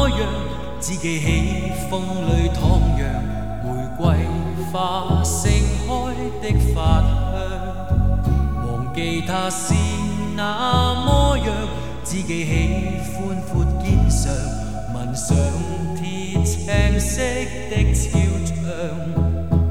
么样，只记起风里徜徉，玫瑰花盛开的发香。忘记它是那么样，只记起宽阔肩上纹上铁青色的肖像。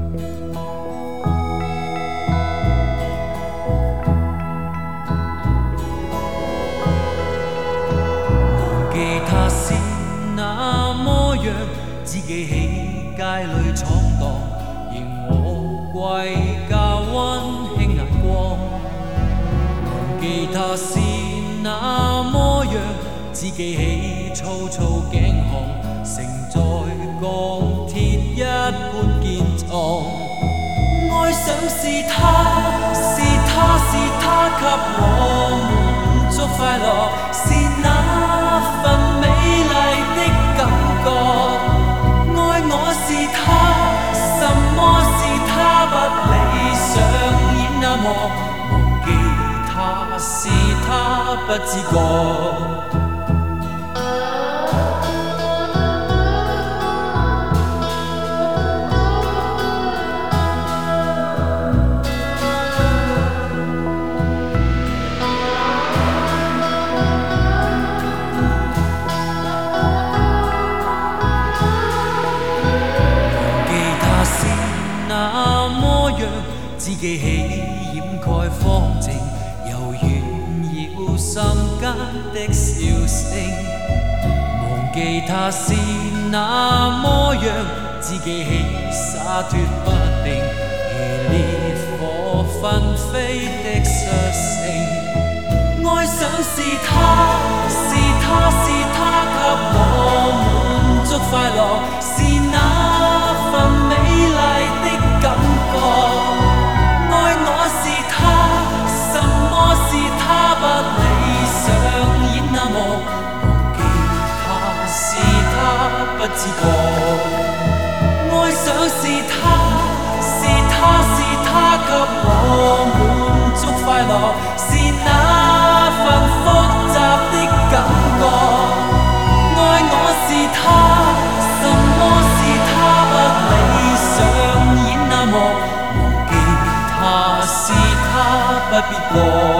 它是那么样，只记起街里闯荡，仍我归家温馨眼光。忘记它是那么样，只记起粗糙颈项，承载钢铁一般坚壮。爱想是他，是他，是他给我满足快乐，是那份美丽的感覺。愛我是他，什麼是他不理想演那麼，忘記他是他不自覺。那麼樣，只記起掩蓋荒靜，又炫耀心間的笑聲。忘記它是那麼樣，只記起灑脱不定，如烈火紛飛的率性。愛想是他，是他，是他給我滿足快樂，是那份美麗的感覺。愛我是他，什麼是他不理想演那麼，忘記他是他不自覺。愛想是他，是他，是他給我滿足快樂，是那份複雜的感覺。愛我是他，什麼是他不理想演那麼，忘記他是他不必過。